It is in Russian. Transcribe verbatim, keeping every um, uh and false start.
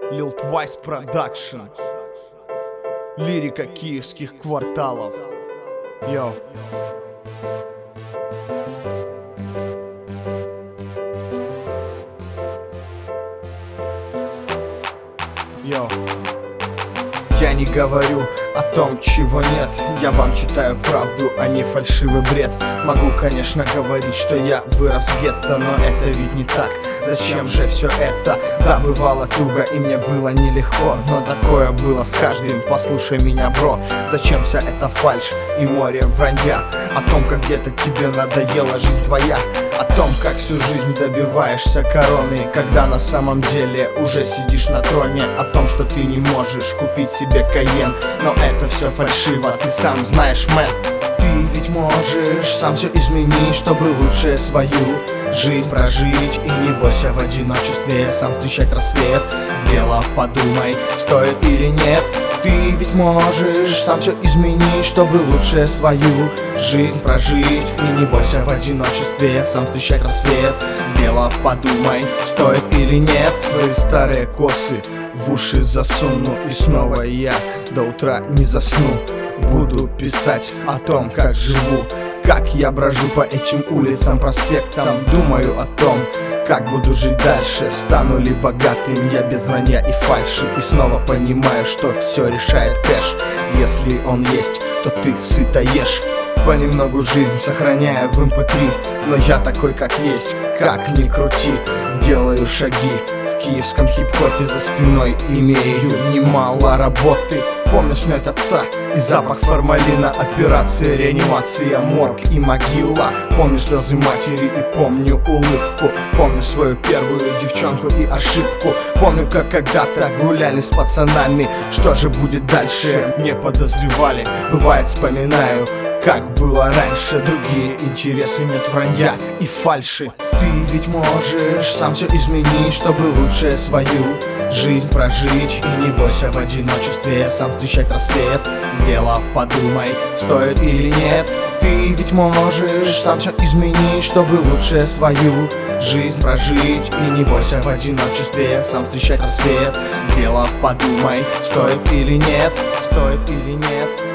Lil Twice Production. Лирика киевских кварталов. Йоу. Йоу. Я не говорю о том, чего нет. Я вам читаю правду, а не фальшивый бред. Могу, конечно, говорить, что я вырос в гетто, но это ведь не так. Зачем же все это? Да, бывало туго и мне было нелегко, но такое было с каждым, послушай меня, бро. Зачем вся эта фальшь и море вранья? О том, как где-то тебе надоела жизнь твоя, о том, как всю жизнь добиваешься короны, когда на самом деле уже сидишь на троне. О том, что ты не можешь купить себе Кайен, но это все фальшиво, ты сам знаешь, мэн. Ты ведь можешь сам все изменить, чтобы лучше свою жизнь прожить. И не бойся в одиночестве сам встречать рассвет, сделав, подумай, стоит или нет. Ты ведь можешь сам все изменить, чтобы лучше свою жизнь прожить. И не бойся в одиночестве сам встречать рассвет, сделав, подумай, стоит или нет. Свои старые косы в уши засуну, и снова я до утра не засну. Буду писать о том, как живу, как я брожу по этим улицам, проспектам. Думаю о том, как буду жить дальше, стану ли богатым я без вранья и фальши. И снова понимаю, что все решает кэш. Если он есть, то ты сыто ешь. Понемногу жизнь сохраняя в эм пэ три, но я такой как есть, как ни крути. Делаю шаги в киевском хип-хопе, за спиной имею немало работы. Помню смерть отца и запах формалина, операция, реанимация, морг и могила. Помню слезы матери и помню улыбку. Помню свою первую девчонку и ошибку. Помню, как когда-то гуляли с пацанами. Что же будет дальше, не подозревали. Бывает, вспоминаю, как было раньше. Другие интересы, нет вранья и фальши. Ты ведь можешь сам все изменить, чтобы лучше свою жизнь прожить. И не бойся в одиночестве сам встречать рассвет, сделав, подумай, стоит или нет. Ты ведь можешь сам все изменить, чтобы лучше свою жизнь прожить. И не бойся в одиночестве сам встречать рассвет, сделав, подумай, стоит или нет, стоит или нет.